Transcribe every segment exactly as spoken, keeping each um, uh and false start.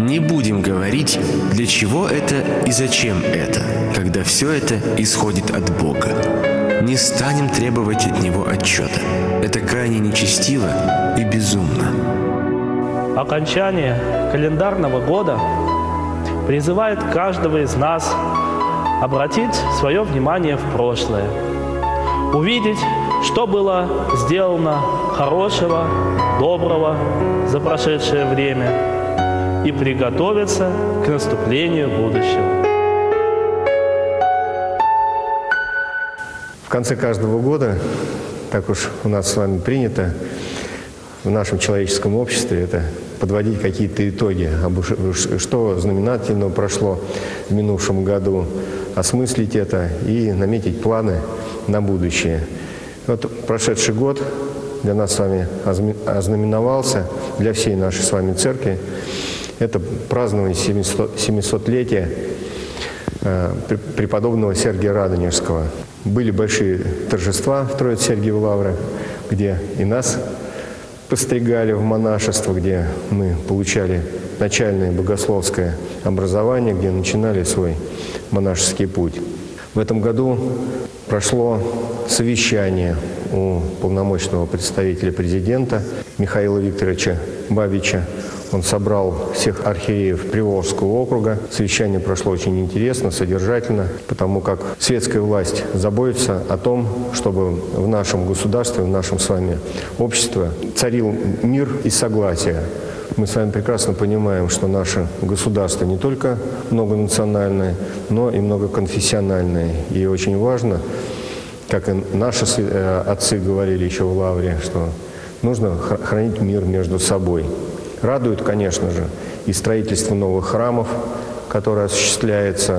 Не будем говорить, для чего это и зачем это, когда все это исходит от Бога. Не станем требовать от Него отчета. Это крайне нечестиво и безумно. Окончание календарного года призывает каждого из нас обратить свое внимание в прошлое, увидеть, что было сделано хорошего, доброго за прошедшее время и приготовиться к наступлению будущего. В конце каждого года, так уж у нас с вами принято, в нашем человеческом обществе, это подводить какие-то итоги, что знаменательного прошло в минувшем году, осмыслить это и наметить планы на будущее. Вот прошедший год для нас с вами ознаменовался, для всей нашей с вами церкви, это празднование семисотлетия преподобного Сергия Радонежского. Были большие торжества в Троице-Сергиевой лавре, где и нас постригали в монашество, где мы получали начальное богословское образование, где начинали свой монашеский путь. В этом году прошло совещание у полномочного представителя президента Михаила Викторовича Бабича. Он собрал всех архиереев Приволжского округа. Совещание прошло очень интересно, содержательно, потому как светская власть заботится о том, чтобы в нашем государстве, в нашем с вами обществе царил мир и согласие. Мы с вами прекрасно понимаем, что наше государство не только многонациональное, но и многоконфессиональное. И очень важно, как и наши отцы говорили еще в лавре, что нужно хранить мир между собой. Радует, конечно же, и строительство новых храмов, которое осуществляется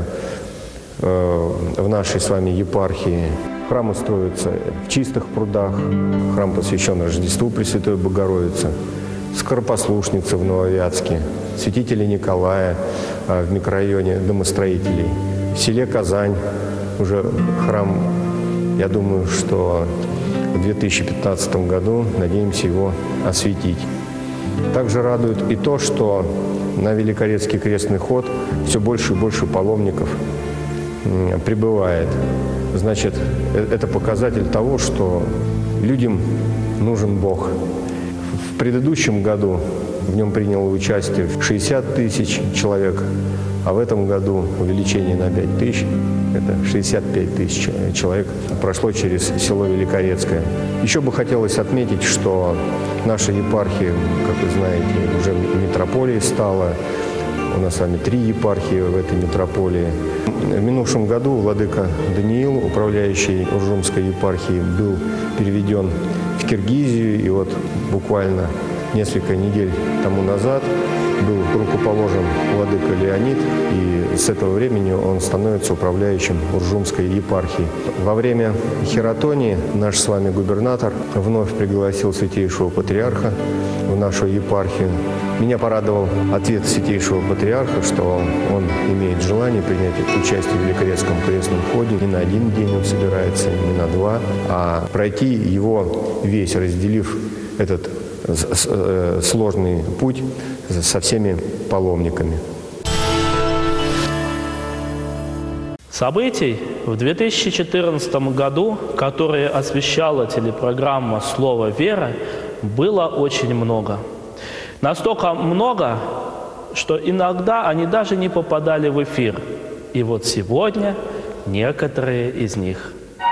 э, в нашей с вами епархии. Храмы строятся в Чистых прудах, храм посвящен Рождеству Пресвятой Богородицы, Скоропослушницы в Нововятске, святителя Николая э, в микрорайоне домостроителей, в селе Казань уже храм, я думаю, что в две тысячи пятнадцатом году надеемся его осветить. Также радует и то, что на Великорецкий крестный ход все больше и больше паломников прибывает. Значит, это показатель того, что людям нужен Бог. В предыдущем году в нем приняло участие шестьдесят тысяч человек, а в этом году увеличение на пять тысяч, это шестьдесят пять тысяч человек прошло через село Великорецкое. Еще бы хотелось отметить, что наша епархия, как вы знаете, уже метрополией стала. У нас с вами три епархии в этой метрополии. В минувшем году владыка Даниил, управляющий Уржумской епархией, был переведен в Киргизию. И вот буквально несколько недель тому назад был рукоположен владыка Леонид, и с этого времени он становится управляющим Уржумской епархией. Во время хератонии наш с вами губернатор вновь пригласил святейшего патриарха в нашу епархию. Меня порадовал ответ святейшего патриарха, что он имеет желание принять участие в Великорецком крестном ходе. Не на один день он собирается, не на два, а пройти его весь, разделив этот сложный путь со всеми паломниками. Событий в две тысячи четырнадцатом году, которые освещала телепрограмма «Слово Вера», было очень много. Настолько много, что иногда они даже не попадали в эфир. И вот сегодня некоторые из них.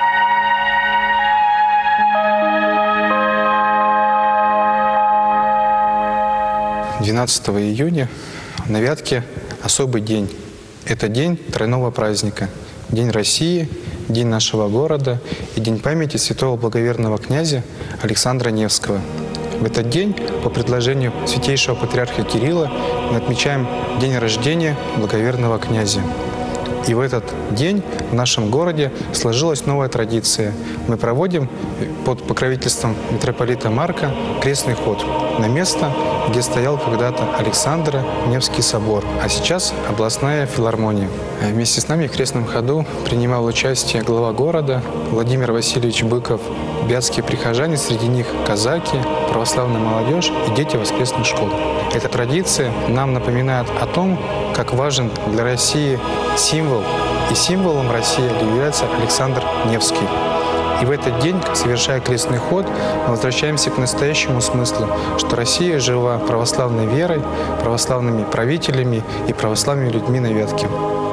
двенадцатого июня на Вятке особый день. Это день тройного праздника. День России, день нашего города и день памяти святого благоверного князя Александра Невского. В этот день, по предложению святейшего патриарха Кирилла, мы отмечаем день рождения благоверного князя. И в этот день в нашем городе сложилась новая традиция. Мы проводим под покровительством митрополита Марка крестный ход на место, где стоял когда-то Александро Невский собор, а сейчас областная филармония. Вместе с нами в крестном ходу принимал участие глава города Владимир Васильевич Быков, вятские прихожане, среди них казаки, православная молодежь и дети воскресных школ. Эта традиция нам напоминает о том, как важен для России символ, и символом России является Александр Невский. И в этот день, совершая крестный ход, мы возвращаемся к настоящему смыслу, что Россия жива православной верой, православными правителями и православными людьми на Вятке.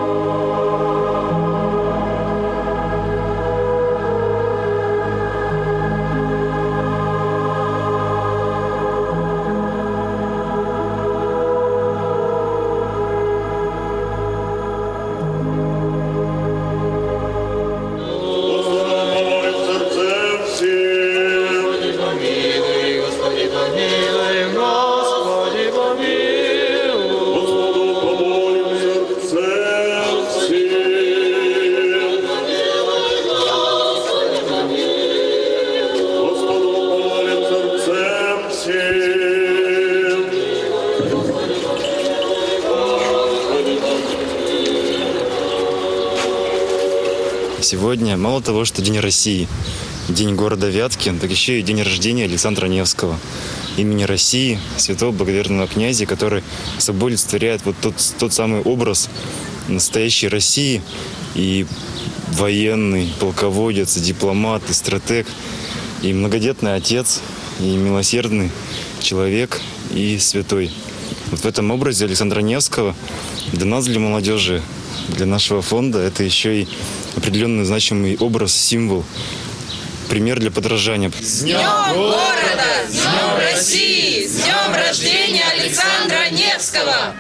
Сегодня мало того, что День России, День города Вятки, так еще и день рождения Александра Невского, имени России, святого благоверного князя, который собой олицетворяет вот тот, тот самый образ настоящей России, и военный, полководец, и дипломат, и стратег, и многодетный отец, и милосердный человек, и святой. Вот в этом образе Александра Невского для нас, для молодежи, для нашего фонда, это еще и определенный значимый образ, символ, пример для подражания. С Днем города! С Днем России! С Днем рождения Александра Невского!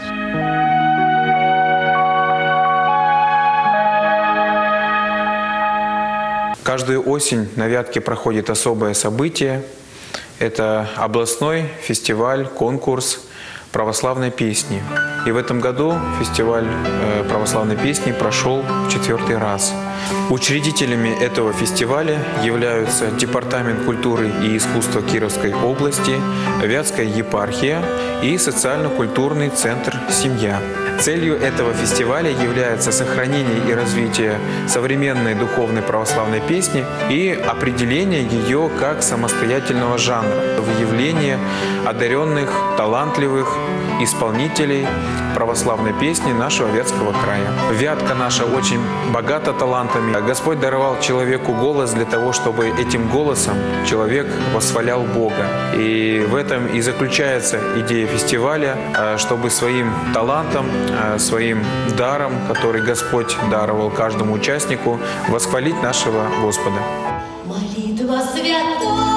Каждую осень на Вятке проходит особое событие. Это областной фестиваль, конкурс православной песни. И в этом году фестиваль православной песни прошел в четвертый раз. Учредителями этого фестиваля являются Департамент культуры и искусства Кировской области, Вятская епархия и социально-культурный центр «Семья». Целью этого фестиваля является сохранение и развитие современной духовной православной песни и определение ее как самостоятельного жанра, выявление одаренных, талантливых исполнителей православной песни нашего Вятского края. Вятка наша очень богата талантами. Господь даровал человеку голос для того, чтобы этим голосом человек восхвалял Бога. И в этом и заключается идея фестиваля, чтобы своим талантом, своим даром, который Господь даровал каждому участнику, восхвалить нашего Господа. Молитва святая,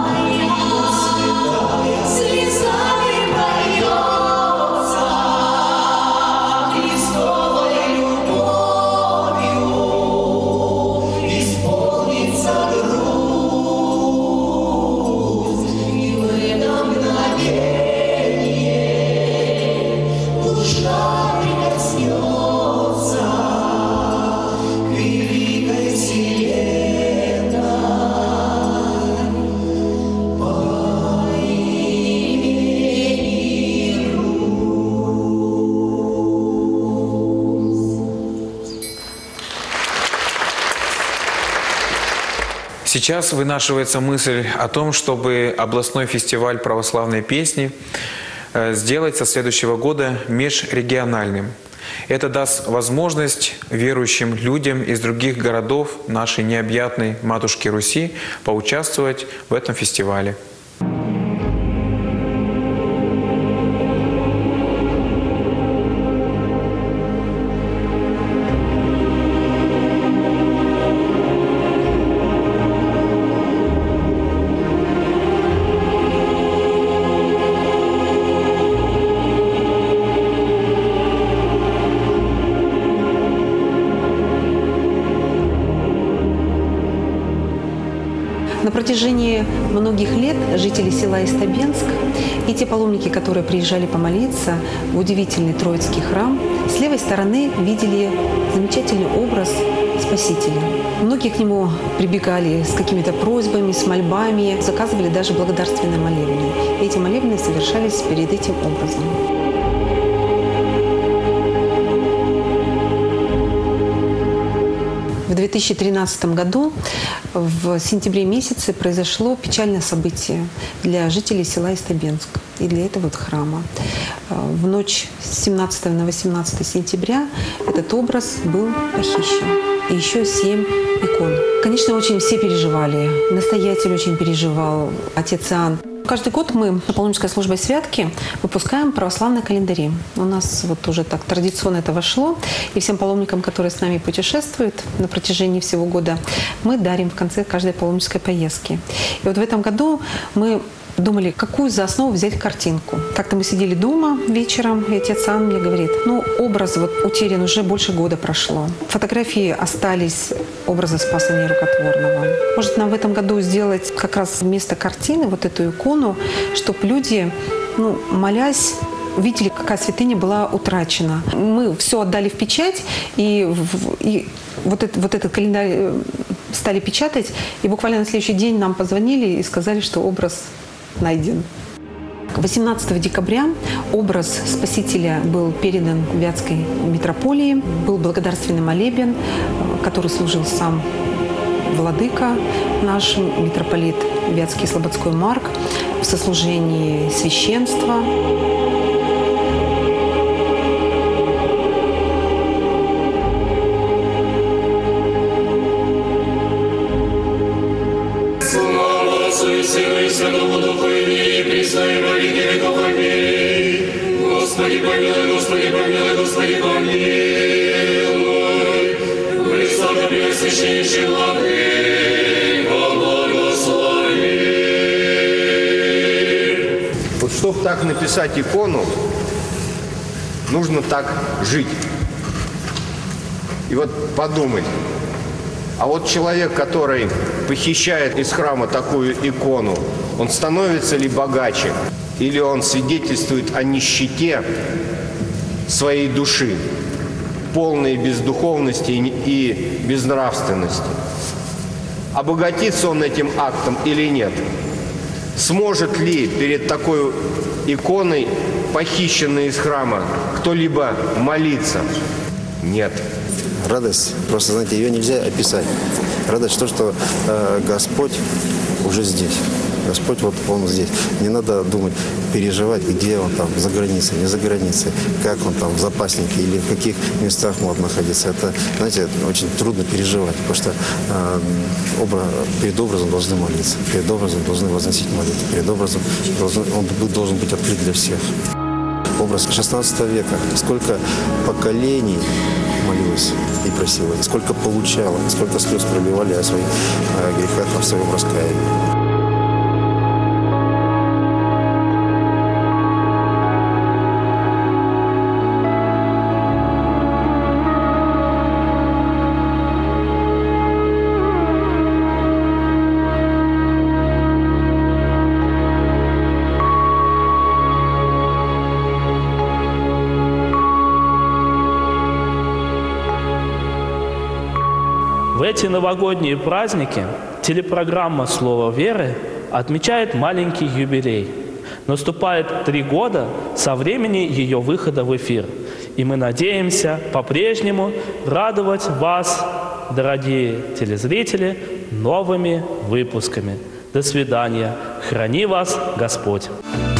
слезами поется, Христовой любовью исполнится грудь, и в это мгновение душа прикоснется к великой вселенной. Сейчас вынашивается мысль о том, чтобы областной фестиваль православной песни сделать со следующего года межрегиональным. Это даст возможность верующим людям из других городов нашей необъятной матушки Руси поучаствовать в этом фестивале. На протяжении многих лет жители села Истабенск и те паломники, которые приезжали помолиться в удивительный Троицкий храм, С левой стороны видели замечательный образ Спасителя. Многие к нему прибегали с какими-то просьбами, с мольбами, заказывали даже благодарственные молебны. И эти молебны совершались перед этим образом. В две тысячи тринадцатом году в сентябре месяце произошло печальное событие для жителей села Истабенск и для этого вот храма. В ночь с семнадцатого на восемнадцатое сентября этот образ был похищен. И еще семь икон. Конечно, очень все переживали. Настоятель очень переживал, отец Иоанн. Каждый год мы на паломнической службе святки выпускаем православные календари. У нас вот уже так традиционно это вошло. И всем паломникам, которые с нами путешествуют на протяжении всего года, мы дарим в конце каждой паломнической поездки. И вот в этом году мы думали, какую за основу взять картинку. Как-то мы сидели дома вечером, и отец Иоанн мне говорит, ну, образ вот утерян, уже больше года прошло. Фотографии остались образа Спаса Нерукотворного. Может, нам в этом году сделать как раз вместо картины вот эту икону, чтобы люди, ну, молясь, увидели, какая святыня была утрачена. Мы все отдали в печать, и, и вот, это, вот этот календарь стали печатать, и буквально на следующий день нам позвонили и сказали, что образ найден. восемнадцатого декабря образ Спасителя был передан Вятской митрополии. Был благодарственный молебен, который служил сам владыка наш, митрополит Вятский Слободской Марк, в сослужении священства. Святому Духу и ныне, присно и во веки веков. Аминь. Господи помилуй, Господи помилуй, Господи помилуй. Высокопреосвященнейший Владыко, благослови. Вот чтобы так написать икону, нужно так жить. И вот подумать. А вот человек, который похищает из храма такую икону, он становится ли богаче? Или он свидетельствует о нищете своей души, полной бездуховности и безнравственности? Обогатится он этим актом или нет? Сможет ли перед такой иконой, похищенной из храма, кто-либо молиться? Нет. Радость, просто, знаете, ее нельзя описать. Радость, то, что э, Господь уже здесь. Господь вот Он здесь. Не надо думать, переживать, где Он там, за границей, не за границей, как Он там, в запаснике или в каких местах может находиться. Это, знаете, очень трудно переживать, потому что э, образ, перед образом должны молиться, перед образом должны возносить молитву, перед образом должен, Он должен быть открыт для всех. Образ шестнадцатого века. Сколько поколений молилась и просила, сколько получала, сколько слез проливали о своих э, грехах, о своем раскаянии. В эти новогодние праздники телепрограмма «Слово веры» отмечает маленький юбилей. Наступает три года со времени ее выхода в эфир. И мы надеемся по-прежнему радовать вас, дорогие телезрители, новыми выпусками. До свидания. Храни вас Господь.